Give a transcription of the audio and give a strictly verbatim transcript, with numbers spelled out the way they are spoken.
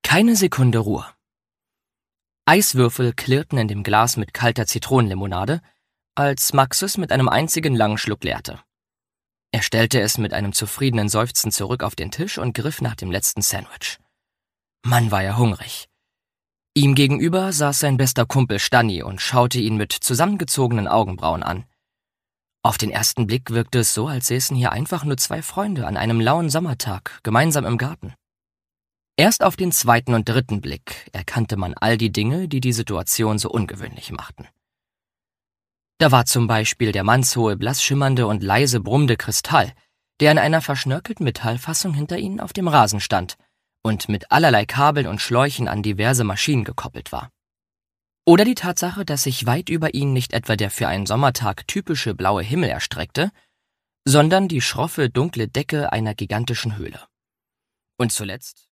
Keine Sekunde Ruhe. Eiswürfel klirrten in dem Glas mit kalter Zitronenlimonade, als Max es mit einem einzigen langen Schluck leerte. Er stellte es mit einem zufriedenen Seufzen zurück auf den Tisch und griff nach dem letzten Sandwich. Mann, war er hungrig. Ihm gegenüber saß sein bester Kumpel Stanni und schaute ihn mit zusammengezogenen Augenbrauen an. Auf den ersten Blick wirkte es so, als säßen hier einfach nur zwei Freunde an einem lauen Sommertag gemeinsam im Garten. Erst auf den zweiten und dritten Blick erkannte man all die Dinge, die die Situation so ungewöhnlich machten. Da war zum Beispiel der mannshohe, blass schimmernde und leise brummende Kristall, der in einer verschnörkelten Metallfassung hinter ihnen auf dem Rasen stand und mit allerlei Kabeln und Schläuchen an diverse Maschinen gekoppelt war. Oder die Tatsache, dass sich weit über ihnen nicht etwa der für einen Sommertag typische blaue Himmel erstreckte, sondern die schroffe, dunkle Decke einer gigantischen Höhle. Und zuletzt